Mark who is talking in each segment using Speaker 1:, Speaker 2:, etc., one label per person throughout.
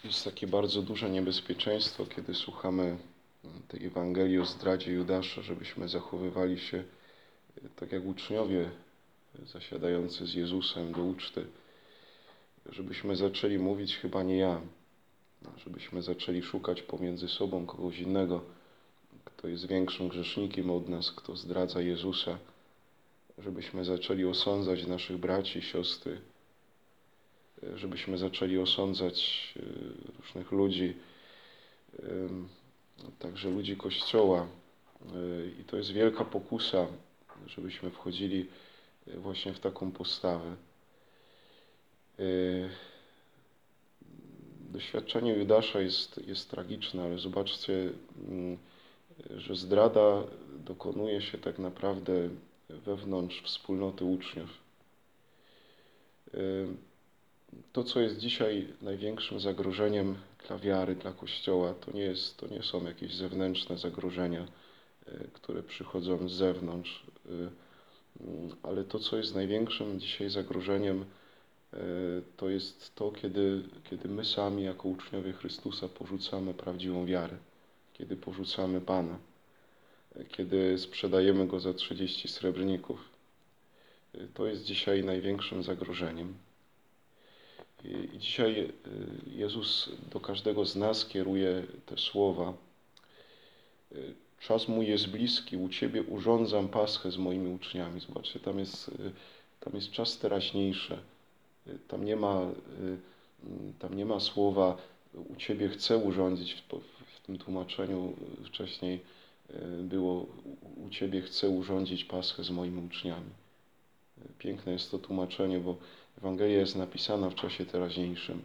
Speaker 1: Jest takie bardzo duże niebezpieczeństwo, kiedy słuchamy tej Ewangelii o zdradzie Judasza, żebyśmy zachowywali się tak jak uczniowie zasiadający z Jezusem do uczty. Żebyśmy zaczęli mówić chyba nie ja, żebyśmy zaczęli szukać pomiędzy sobą kogoś innego, kto jest większym grzesznikiem od nas, kto zdradza Jezusa. Żebyśmy zaczęli osądzać naszych braci i siostry, żebyśmy zaczęli osądzać różnych ludzi, także ludzi Kościoła. I to jest wielka pokusa, żebyśmy wchodzili właśnie w taką postawę. Doświadczenie Judasza jest tragiczne, ale zobaczcie, że zdrada dokonuje się tak naprawdę wewnątrz wspólnoty uczniów. To, co jest dzisiaj największym zagrożeniem dla wiary, dla Kościoła, to nie są jakieś zewnętrzne zagrożenia, które przychodzą z zewnątrz, ale to, co jest największym dzisiaj zagrożeniem, to jest to, kiedy my sami jako uczniowie Chrystusa porzucamy prawdziwą wiarę, kiedy porzucamy Pana, kiedy sprzedajemy Go za 30 srebrników. To jest dzisiaj największym zagrożeniem. I dzisiaj Jezus do każdego z nas kieruje te słowa. Czas mój jest bliski, u Ciebie urządzam Paschę z moimi uczniami. Zobaczcie, tam jest czas teraźniejszy. Tam nie ma słowa u Ciebie chcę urządzić. W tym tłumaczeniu wcześniej było u Ciebie chcę urządzić Paschę z moimi uczniami. Piękne jest to tłumaczenie, bo Ewangelia jest napisana w czasie teraźniejszym,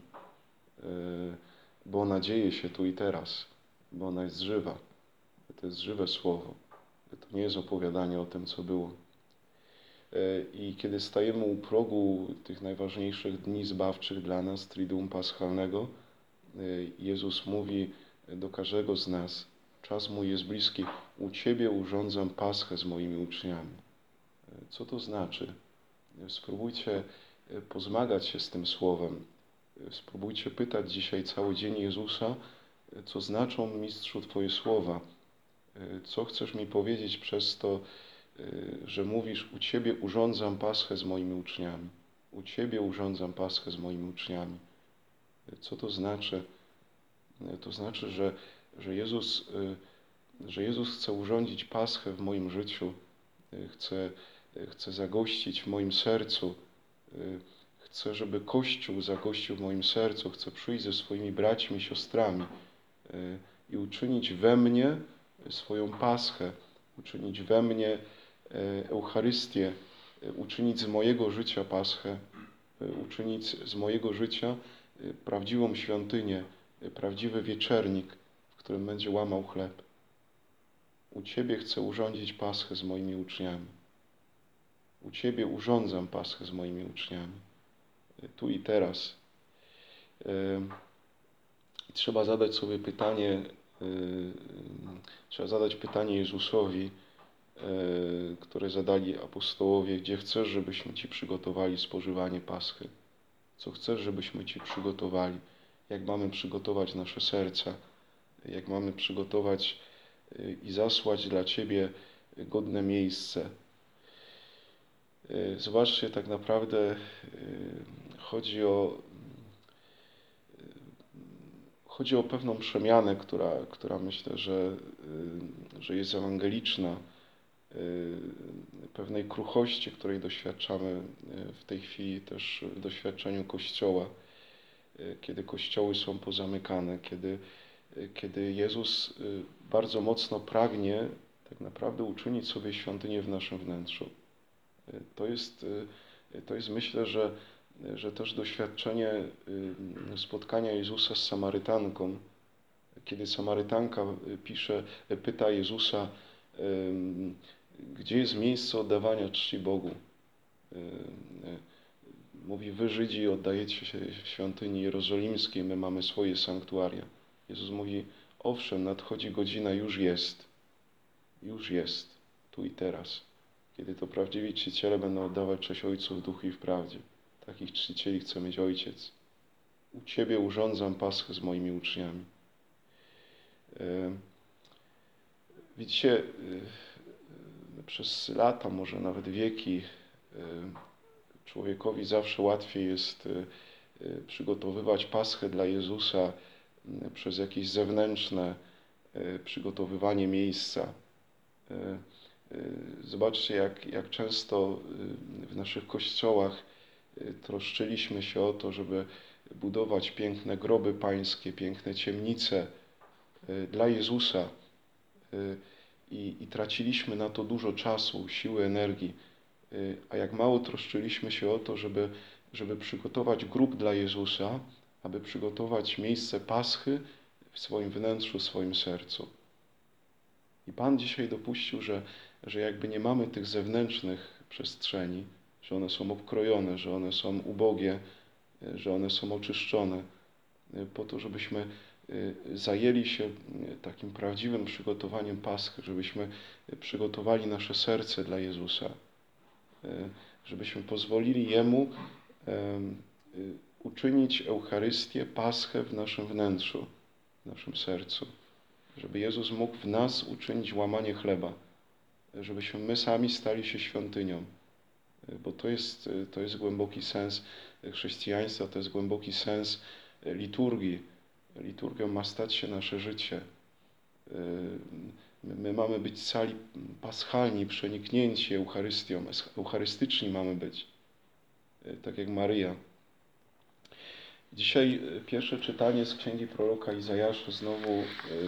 Speaker 1: bo ona dzieje się tu i teraz, bo ona jest żywa. To jest żywe słowo. To nie jest opowiadanie o tym, co było. I kiedy stajemy u progu tych najważniejszych dni zbawczych dla nas, Triduum Paschalnego, Jezus mówi do każdego z nas, czas mój jest bliski, u Ciebie urządzam Paschę z moimi uczniami. Co to znaczy? Spróbujcie pozmagać się z tym słowem. Spróbujcie pytać dzisiaj cały dzień Jezusa, co znaczą, Mistrzu, Twoje słowa. Co chcesz mi powiedzieć przez to, że mówisz, u Ciebie urządzam Paschę z moimi uczniami. U Ciebie urządzam Paschę z moimi uczniami. Co to znaczy? To znaczy, że Jezus chce urządzić Paschę w moim życiu, chce zagościć w moim sercu, chcę, żeby Kościół zagościł w moim sercu, chcę przyjść ze swoimi braćmi, siostrami i uczynić we mnie swoją Paschę, uczynić we mnie Eucharystię, uczynić z mojego życia Paschę, uczynić z mojego życia prawdziwą świątynię, prawdziwy wieczernik, w którym będzie łamał chleb. U Ciebie chcę urządzić Paschę z moimi uczniami. U Ciebie urządzam Paschę z moimi uczniami. Tu i teraz. Trzeba zadać sobie pytanie, Jezusowi, które zadali apostołowie, gdzie chcesz, żebyśmy Ci przygotowali spożywanie Paschy? Co chcesz, żebyśmy Ci przygotowali? Jak mamy przygotować nasze serca? Jak mamy przygotować i zasłać dla Ciebie godne miejsce? Zobaczcie, tak naprawdę chodzi o pewną przemianę, która myślę, że jest ewangeliczna, pewnej kruchości, której doświadczamy w tej chwili też w doświadczeniu Kościoła, kiedy kościoły są pozamykane, kiedy Jezus bardzo mocno pragnie tak naprawdę uczynić sobie świątynię w naszym wnętrzu. To jest myślę, że też doświadczenie spotkania Jezusa z Samarytanką, kiedy Samarytanka pyta Jezusa, gdzie jest miejsce oddawania czci Bogu. Mówi, wy Żydzi oddajecie się w świątyni jerozolimskiej, my mamy swoje sanktuaria. Jezus mówi, owszem, nadchodzi godzina, już jest, tu i teraz, kiedy to prawdziwi czciciele będą oddawać cześć Ojcu w duchu i w prawdzie. Takich czcicieli chce mieć Ojciec. u Ciebie urządzam Paschę z moimi uczniami. Widzicie, przez lata, może nawet wieki, człowiekowi zawsze łatwiej jest przygotowywać Paschę dla Jezusa przez jakieś zewnętrzne przygotowywanie miejsca. Zobaczcie, jak często w naszych kościołach troszczyliśmy się o to, żeby budować piękne groby pańskie, piękne ciemnice dla Jezusa i traciliśmy na to dużo czasu, siły, energii, a jak mało troszczyliśmy się o to, żeby przygotować grób dla Jezusa, aby przygotować miejsce Paschy w swoim wnętrzu, w swoim sercu. I Pan dzisiaj dopuścił, że jakby nie mamy tych zewnętrznych przestrzeni, że one są obkrojone, że one są ubogie, że one są oczyszczone, po to, żebyśmy zajęli się takim prawdziwym przygotowaniem Paschy, żebyśmy przygotowali nasze serce dla Jezusa, żebyśmy pozwolili Jemu uczynić Eucharystię, Paschę w naszym wnętrzu, w naszym sercu. Żeby Jezus mógł w nas uczynić łamanie chleba, żebyśmy my sami stali się świątynią, bo to jest głęboki sens chrześcijaństwa, to jest głęboki sens liturgii. Liturgią ma stać się nasze życie. My mamy być cali paschalni, przeniknięci Eucharystią, eucharystyczni mamy być, tak jak Maryja. Dzisiaj pierwsze czytanie z księgi proroka Izajasza, znowu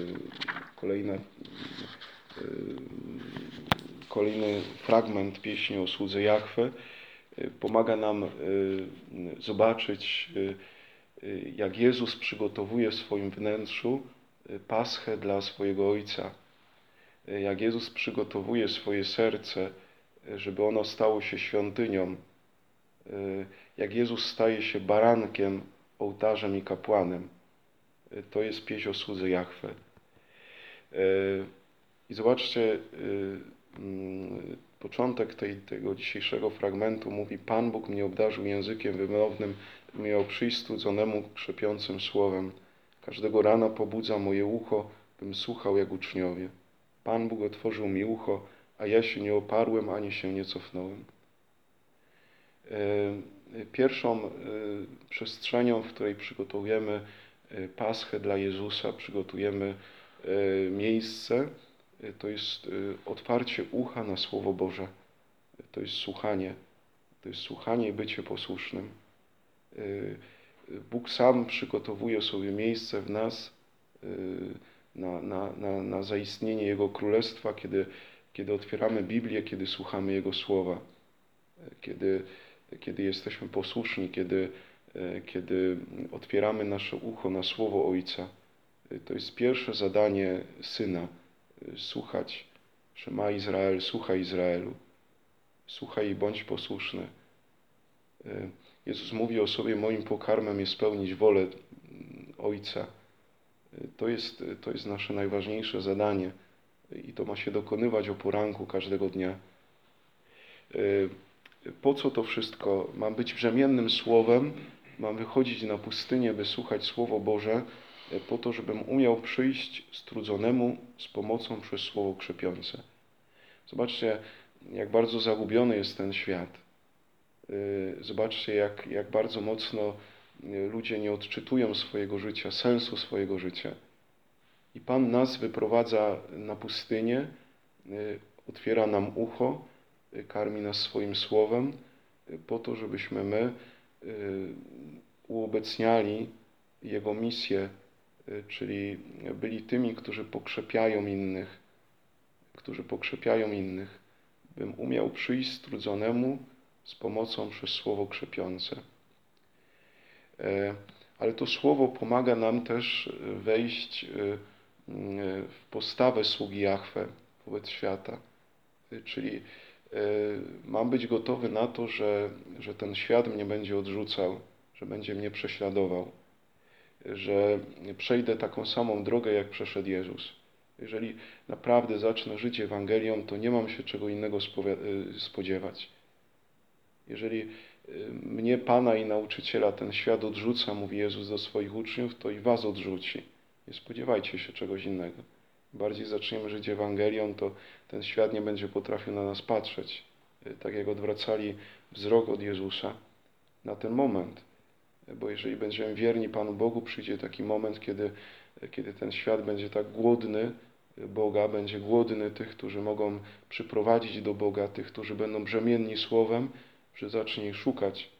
Speaker 1: kolejny fragment pieśni o słudze Jahwe, pomaga nam zobaczyć, jak Jezus przygotowuje w swoim wnętrzu Paschę dla swojego Ojca. Jak Jezus przygotowuje swoje serce, żeby ono stało się świątynią. Jak Jezus staje się barankiem, ołtarzem i kapłanem. To jest pieśń o słudze Jahwe. I zobaczcie, początek tego dzisiejszego fragmentu mówi: Pan Bóg mnie obdarzył językiem wymownym, miał przyjść strudzonemu krzepiącym słowem. Każdego rana pobudza moje ucho, bym słuchał jak uczniowie. Pan Bóg otworzył mi ucho, a ja się nie oparłem, ani się nie cofnąłem. Pierwszą przestrzenią, w której przygotujemy Paschę dla Jezusa, przygotujemy miejsce, to jest otwarcie ucha na Słowo Boże. To jest słuchanie. To jest słuchanie i bycie posłusznym. Bóg sam przygotowuje sobie miejsce w nas na zaistnienie Jego Królestwa, kiedy otwieramy Biblię, kiedy słuchamy Jego Słowa, kiedy jesteśmy posłuszni, kiedy otwieramy nasze ucho na Słowo Ojca. To jest pierwsze zadanie Syna. Słuchać. Szema Izrael, słuchaj Izraelu. Słuchaj i bądź posłuszny. Jezus mówi o sobie: moim pokarmem jest spełnić wolę Ojca. To jest nasze najważniejsze zadanie i to ma się dokonywać o poranku każdego dnia. Po co to wszystko? Mam być brzemiennym słowem, mam wychodzić na pustynię, by słuchać Słowo Boże, po to, żebym umiał przyjść strudzonemu z pomocą przez Słowo krzepiące. Zobaczcie, jak bardzo zagubiony jest ten świat. Zobaczcie, jak bardzo mocno ludzie nie odczytują swojego życia, sensu swojego życia. I Pan nas wyprowadza na pustynię, otwiera nam ucho, karmi nas swoim słowem, po to, żebyśmy my uobecniali Jego misję, czyli byli tymi, którzy pokrzepiają innych, bym umiał przyjść strudzonemu z pomocą przez Słowo krzepiące. Ale to Słowo pomaga nam też wejść w postawę sługi Jahwe wobec świata. Czyli mam być gotowy na to, że ten świat mnie będzie odrzucał, że będzie mnie prześladował, że przejdę taką samą drogę, jak przeszedł Jezus. Jeżeli naprawdę zacznę żyć Ewangelią, to nie mam się czego innego spodziewać. Jeżeli mnie, Pana i Nauczyciela, ten świat odrzuca, mówi Jezus do swoich uczniów, to i was odrzuci. Nie spodziewajcie się czegoś innego. Im bardziej zaczniemy żyć Ewangelią, to ten świat nie będzie potrafił na nas patrzeć. Tak jak odwracali wzrok od Jezusa na ten moment. Bo jeżeli będziemy wierni Panu Bogu, przyjdzie taki moment, kiedy ten świat będzie tak głodny Boga, będzie głodny tych, którzy mogą przyprowadzić do Boga, tych, którzy będą brzemienni Słowem, że zacznie ich szukać.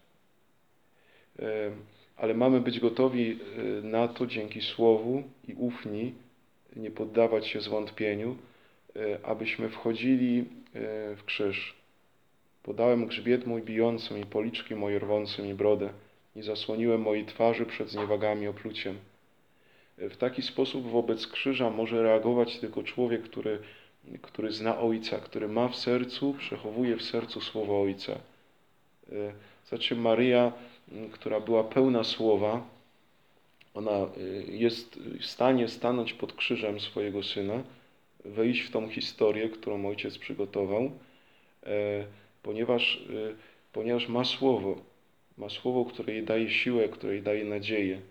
Speaker 1: Ale mamy być gotowi na to dzięki Słowu i ufni, nie poddawać się zwątpieniu, abyśmy wchodzili w krzyż. Podałem grzbiet mój bijącym i policzki moje rwącym i brodę i zasłoniłem mojej twarzy przed zniewagami i opluciem. W taki sposób wobec krzyża może reagować tylko człowiek, który zna Ojca, który ma w sercu, przechowuje w sercu Słowo Ojca. Zobaczcie, Maryja, która była pełna Słowa, ona jest w stanie stanąć pod krzyżem swojego Syna, wejść w tą historię, którą Ojciec przygotował, ponieważ ma Słowo, które jej daje siłę, które jej daje nadzieję,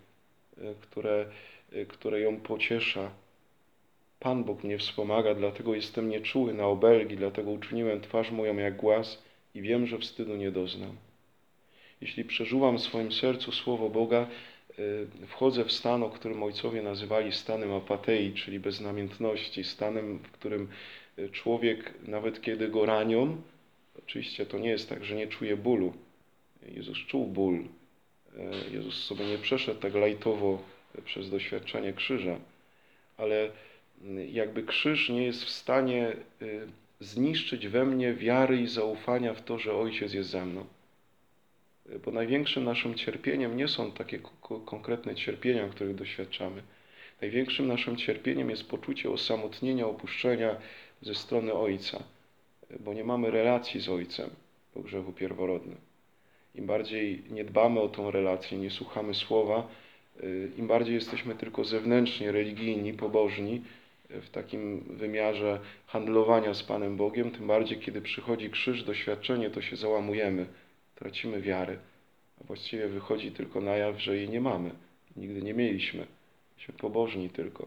Speaker 1: które ją pociesza. Pan Bóg mnie wspomaga, dlatego jestem nieczuły na obelgi, dlatego uczyniłem twarz moją jak głaz i wiem, że wstydu nie doznam. Jeśli przeżuwam w swoim sercu Słowo Boga, wchodzę w stan, o którym ojcowie nazywali stanem apatei, czyli beznamiętności, stanem, w którym człowiek, nawet kiedy go ranią, oczywiście to nie jest tak, że nie czuje bólu. Jezus czuł ból. Jezus sobie nie przeszedł tak lajtowo przez doświadczenie krzyża, ale jakby krzyż nie jest w stanie zniszczyć we mnie wiary i zaufania w to, że Ojciec jest ze mną. Bo największym naszym cierpieniem nie są takie konkretne cierpienia, których doświadczamy. Największym naszym cierpieniem jest poczucie osamotnienia, opuszczenia ze strony Ojca, bo nie mamy relacji z Ojcem po grzechu pierworodnym. Im bardziej nie dbamy o tą relację, nie słuchamy Słowa, im bardziej jesteśmy tylko zewnętrznie religijni, pobożni, w takim wymiarze handlowania z Panem Bogiem, tym bardziej, kiedy przychodzi krzyż, doświadczenie, to się załamujemy, tracimy wiarę. A właściwie wychodzi tylko na jaw, że jej nie mamy. Nigdy nie mieliśmy. Jesteśmy pobożni tylko.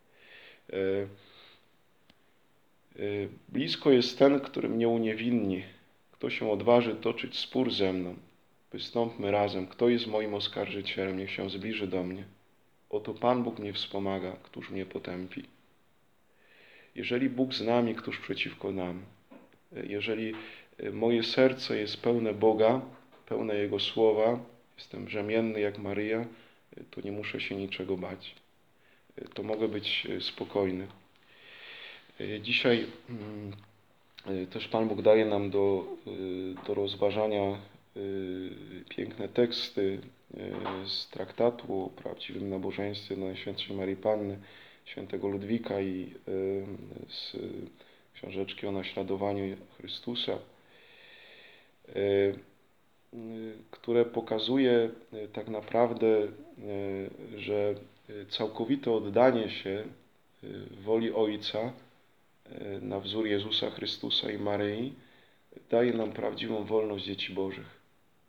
Speaker 1: Blisko jest ten, który mnie uniewinni. Kto się odważy toczyć spór ze mną? Wystąpmy razem. Kto jest moim oskarżycielem? Niech się zbliży do mnie. Oto Pan Bóg mnie wspomaga. Któż mnie potępi? Jeżeli Bóg z nami, któż przeciwko nam? Jeżeli moje serce jest pełne Boga, pełne Jego Słowa, jestem brzemienny jak Maryja, to nie muszę się niczego bać. To mogę być spokojny. Dzisiaj też Pan Bóg daje nam do rozważania piękne teksty z traktatu o prawdziwym nabożeństwie do Najświętszej Maryi Panny, świętego Ludwika i z książeczki o naśladowaniu Chrystusa, które pokazuje tak naprawdę, że całkowite oddanie się woli Ojca na wzór Jezusa Chrystusa i Maryi daje nam prawdziwą wolność dzieci Bożych.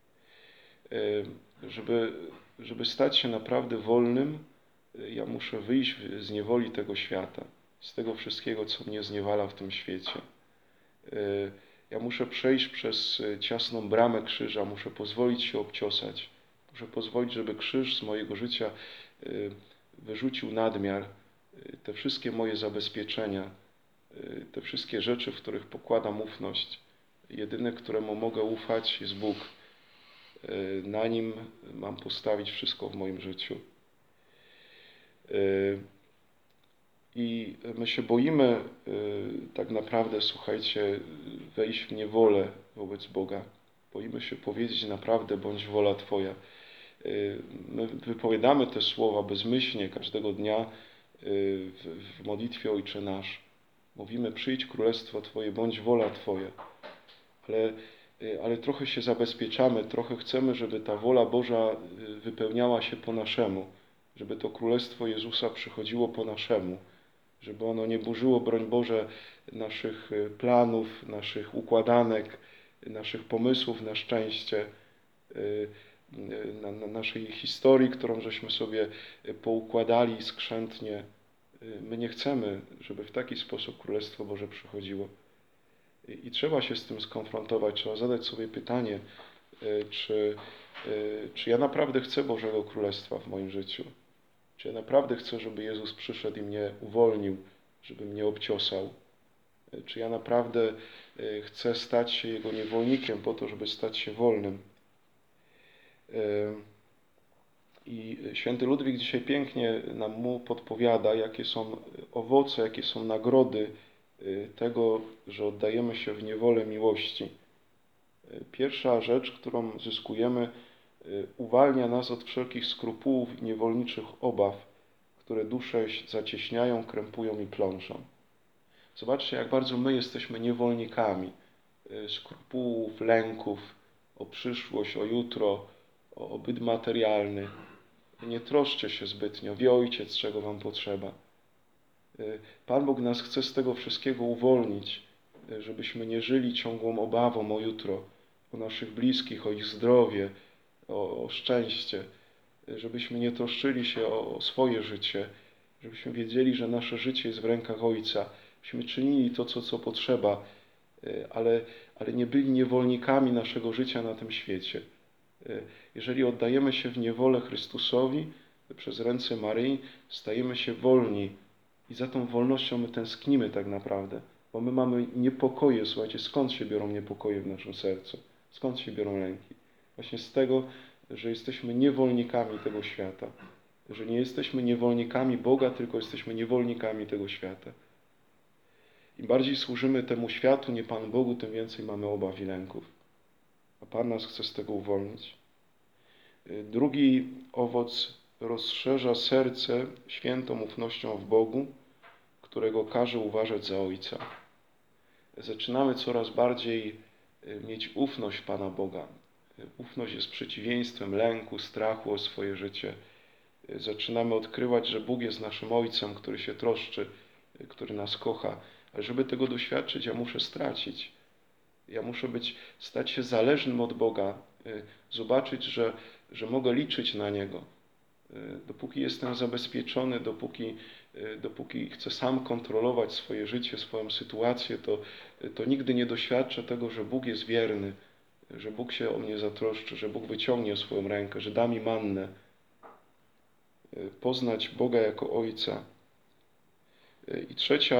Speaker 1: Żeby stać się naprawdę wolnym, ja muszę wyjść z niewoli tego świata, z tego wszystkiego, co mnie zniewala w tym świecie. Ja muszę przejść przez ciasną bramę krzyża, muszę pozwolić się obciosać. Muszę pozwolić, żeby krzyż z mojego życia wyrzucił nadmiar, te wszystkie moje zabezpieczenia, te wszystkie rzeczy, w których pokładam ufność. Jedyne, któremu mogę ufać, jest Bóg. Na Nim mam postawić wszystko w moim życiu. I my się boimy tak naprawdę, słuchajcie, wejść w niewolę wobec Boga. Boimy się powiedzieć naprawdę, bądź wola Twoja. My wypowiadamy te słowa bezmyślnie każdego dnia w modlitwie Ojcze Nasz. Mówimy, przyjdź królestwo Twoje, bądź wola Twoja. Ale trochę się zabezpieczamy, trochę chcemy, żeby ta wola Boża wypełniała się po naszemu, żeby to królestwo Jezusa przychodziło po naszemu, żeby ono nie burzyło, broń Boże, naszych planów, naszych układanek, naszych pomysłów na szczęście, na naszej historii, którą żeśmy sobie poukładali skrzętnie. My nie chcemy, żeby w taki sposób Królestwo Boże przychodziło. I trzeba się z tym skonfrontować, trzeba zadać sobie pytanie, czy ja naprawdę chcę Bożego Królestwa w moim życiu? Czy ja naprawdę chcę, żeby Jezus przyszedł i mnie uwolnił, żeby mnie obciosał? Czy ja naprawdę chcę stać się Jego niewolnikiem po to, żeby stać się wolnym? I święty Ludwik dzisiaj pięknie nam mu podpowiada, jakie są owoce, jakie są nagrody tego, że oddajemy się w niewolę miłości. Pierwsza rzecz, którą zyskujemy, uwalnia nas od wszelkich skrupułów i niewolniczych obaw, które duszę zacieśniają, krępują i plączą. Zobaczcie, jak bardzo my jesteśmy niewolnikami skrupułów, lęków o przyszłość, o jutro, o byt materialny. Nie troszczcie się zbytnio, wie Ojciec, czego wam potrzeba. Pan Bóg nas chce z tego wszystkiego uwolnić, żebyśmy nie żyli ciągłą obawą o jutro, o naszych bliskich, o ich zdrowie, o szczęście, żebyśmy nie troszczyli się o swoje życie, żebyśmy wiedzieli, że nasze życie jest w rękach Ojca, byśmy czynili to, co potrzeba, ale nie byli niewolnikami naszego życia na tym świecie. Jeżeli oddajemy się w niewolę Chrystusowi, przez ręce Maryi, stajemy się wolni i za tą wolnością my tęsknimy tak naprawdę, bo my mamy niepokoje. Słuchajcie, skąd się biorą niepokoje w naszym sercu? Skąd się biorą lęki? Właśnie z tego, że jesteśmy niewolnikami tego świata. Że nie jesteśmy niewolnikami Boga, tylko jesteśmy niewolnikami tego świata. Im bardziej służymy temu światu, nie Panu Bogu, tym więcej mamy obaw i lęków. A Pan nas chce z tego uwolnić. Drugi owoc rozszerza serce świętą ufnością w Bogu, którego każe uważać za Ojca. Zaczynamy coraz bardziej mieć ufność w Pana Boga. Ufność jest przeciwieństwem lęku, strachu o swoje życie. Zaczynamy odkrywać, że Bóg jest naszym Ojcem, który się troszczy, który nas kocha. Ale żeby tego doświadczyć, ja muszę stracić. Ja muszę stać się zależnym od Boga, zobaczyć, że mogę liczyć na Niego. Dopóki jestem zabezpieczony, dopóki chcę sam kontrolować swoje życie, swoją sytuację, to nigdy nie doświadczę tego, że Bóg jest wierny, że Bóg się o mnie zatroszczy, że Bóg wyciągnie swoją rękę, że da mi mannę. Poznać Boga jako Ojca. I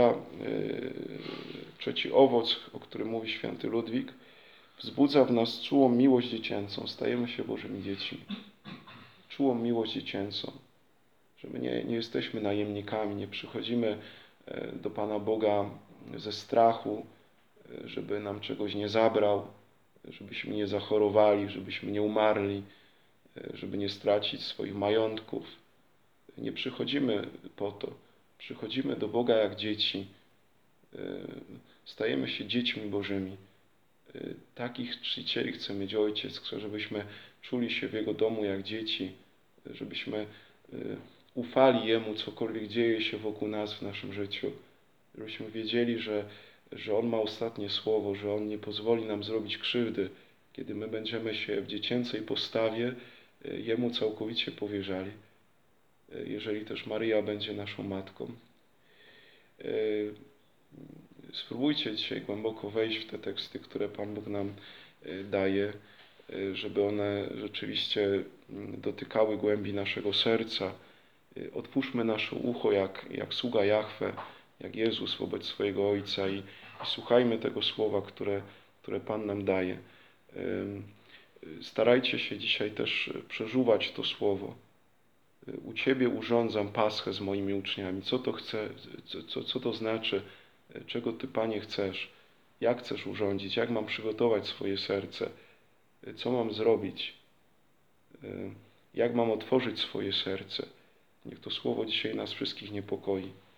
Speaker 1: trzeci owoc, o którym mówi święty Ludwik, wzbudza w nas czułą miłość dziecięcą. Stajemy się Bożymi dziećmi. Czułą miłość dziecięcą. Że my nie jesteśmy najemnikami, nie przychodzimy do Pana Boga ze strachu, żeby nam czegoś nie zabrał, żebyśmy nie zachorowali, żebyśmy nie umarli, żeby nie stracić swoich majątków. Nie przychodzimy po to. Przychodzimy do Boga jak dzieci. Stajemy się dziećmi Bożymi. Takich czcicieli chce mieć Ojciec. Chce, żebyśmy czuli się w Jego domu jak dzieci. Żebyśmy ufali Jemu, cokolwiek dzieje się wokół nas w naszym życiu. Żebyśmy wiedzieli, że On ma ostatnie słowo, że On nie pozwoli nam zrobić krzywdy, kiedy my będziemy się w dziecięcej postawie Jemu całkowicie powierzali. Jeżeli też Maryja będzie naszą matką. Spróbujcie dzisiaj głęboko wejść w te teksty, które Pan Bóg nam daje, żeby one rzeczywiście dotykały głębi naszego serca. Otwórzmy nasze ucho jak sługa Jahwe, jak Jezus wobec swojego Ojca i słuchajmy tego słowa, które Pan nam daje. Starajcie się dzisiaj też przeżuwać to słowo. U Ciebie urządzam Paschę z moimi uczniami. Co to chce, co to znaczy? Czego Ty, Panie, chcesz? Jak chcesz urządzić? Jak mam przygotować swoje serce? Co mam zrobić? Jak mam otworzyć swoje serce? Niech to słowo dzisiaj nas wszystkich niepokoi.